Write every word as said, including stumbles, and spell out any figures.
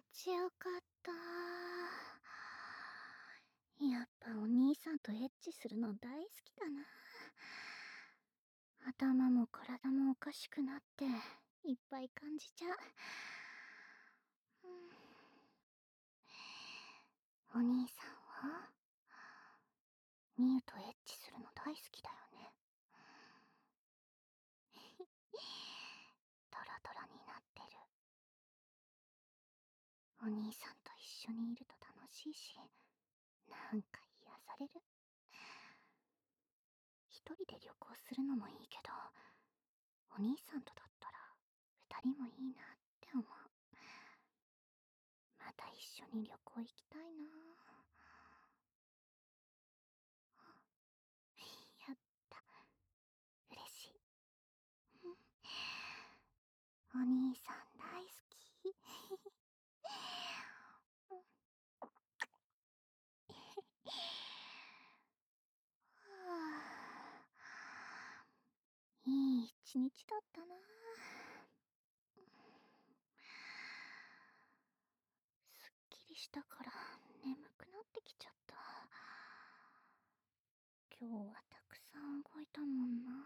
ちよかった。やっぱお兄さんとエッチするの大好きだな。頭も体もおかしくなっていっぱい感じちゃう。うん、お兄さんはミュウとエッチするの大好きだよね。トロトロになってる。お兄さんと一緒にいると楽しいし、なんか癒される。一人で旅行するのもいいけど、お兄さんとだったら二人もいいなって思う。また一緒に旅行行きたいな。やった。嬉しい。お兄さん大好き。いい一日だったな。すっきりしたから眠くなってきちゃった。今日はたくさん動いたもんな。